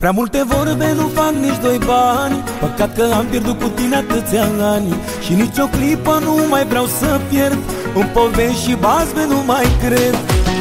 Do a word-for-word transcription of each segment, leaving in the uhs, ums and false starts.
Prea multe vorbe nu fac nici doi bani. Păcat că am pierdut cu tine atâția ani. Și nici o clipă nu mai vreau să pierd. În povești și bazme nu mai cred.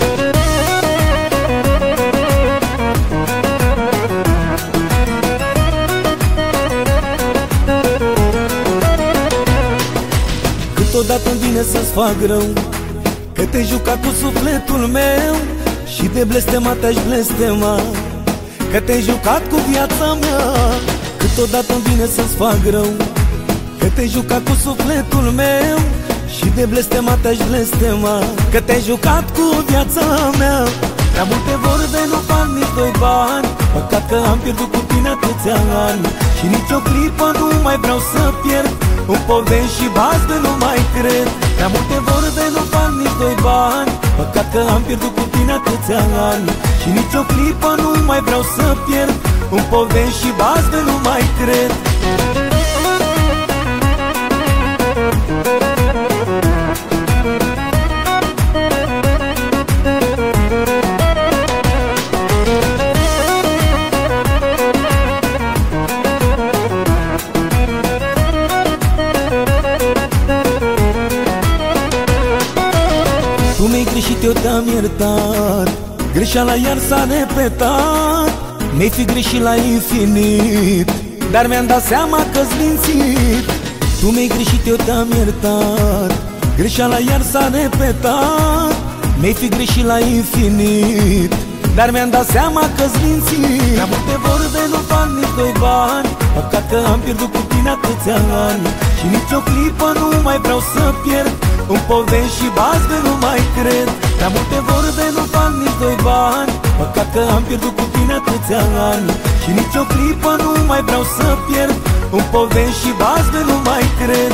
Câteodată-mi vine să-ți fac rău, că te-ai jucat cu sufletul meu. Și de blestemat te-aș blestema, că te-ai jucat cu viața mea. Câteodată-mi vine să-ți fac rău, că te-ai jucat cu sufletul meu. Și de blestemat te-aș blestema, că te-ai jucat cu viața mea. Prea multe vorbe nu fac nici doi bani. Păcat că am pierdut cu tine atâția ani. Și nici o clipă nu mai vreau să pierd. În povești și bazme nu mai cred. Prea multe vorbe nu fac nici doi bani. Păcat că am pierdut cu tine atâția ani. Și nici o clipă nu mai vreau să pierd. În povești și bazme nu mai cred. Tu mi-ai greșit, eu te-am iertat. Greșeala iar s-a repetat. Mi-ai fi greșit la infinit, dar mi-am dat seama că-s mințit. Tu mi-ai greșit, eu te-am iertat. Greșeala iar s-a repetat. Mi-ai fi greșit la infinit, dar mi-am dat seama că-s mințit. Prea multe vorbe nu fac nici doi bani. Păcat că am pierdut cu tine atâția ani. Și nici o clipă nu mai vreau să pierd. În povești și bazme nu mai cred. Prea multe vorbe nu fac nici doi bani. Păcat că am pierdut cu tine atâția ani. Și nici o clipă nu mai vreau să pierd. În povești și bazme nu mai cred.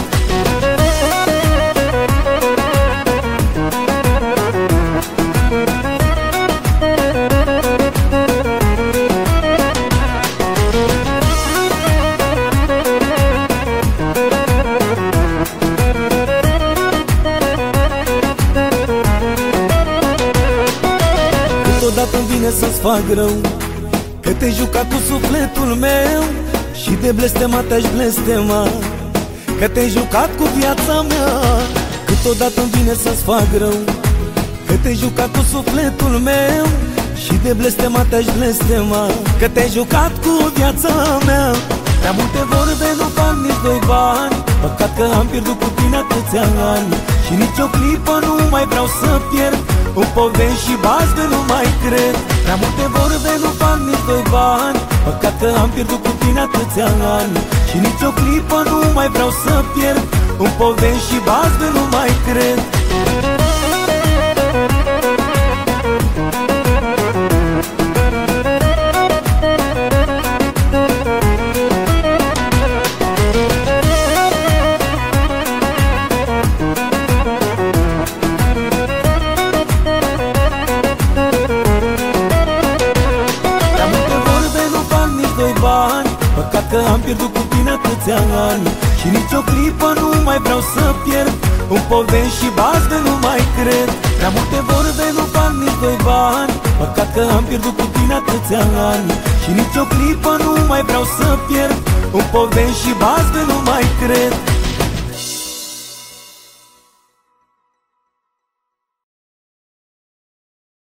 Câteodată-mi vine să-ți fac rău, că te-ai jucat cu sufletul meu. Și de blestemat te-aș blestema, că te-ai jucat cu viața mea. Câteodată-mi vine să-ți fac rău, că te-ai jucat cu sufletul meu. Și de blestemat te-aș blestema, că te-ai jucat cu viața mea. Prea multe vorbe nu fac nici doi bani. Păcat că am pierdut cu tine atâția ani. Și nici o clipă nu mai vreau să pierd. În povești și bazme nu mai cred. Prea multe vorbe nu fac nici doi bani. Păcat că am pierdut cu tine atâția ani. Și nici o clipă nu mai vreau să pierd. În povești și bazme nu mai cred. Păcat că am pierdut cu tine atâția ani. Și nici o clipă nu mai vreau să pierd. În povești și bazme nu mai cred. Prea multe vorbe nu fac nici doi bani. Păcat că am pierdut cu tine atâția ani. Și nici o clipă nu mai vreau să pierd. În povești și bazme nu mai cred.